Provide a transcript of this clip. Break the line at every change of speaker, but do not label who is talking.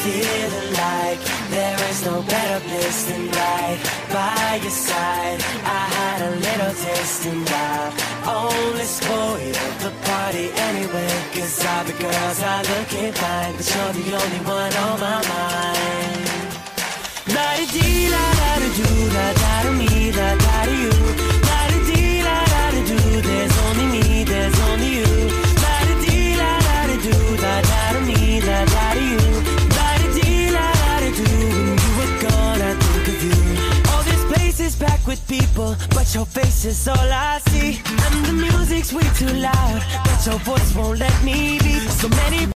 feeling like there is no better place than right by your side. I had a little taste and I only spoiled the party anyway, 'cause all the girls are looking fine, but you're the only one on my mind. La-di-dee, la-da-da-do, la-da-da-me, la-da-da-you. La-di-dee, la-da-da-do, there's only me, there's only you. La-di-dee, la-da-da-do, la-da-da-me, la-da-da-you. La-di-dee, la-da-da-do, when you were gone I think of you. All this place is packed with people, but your face is all I see. And the music's way too loud, but your voice won't let me be. So many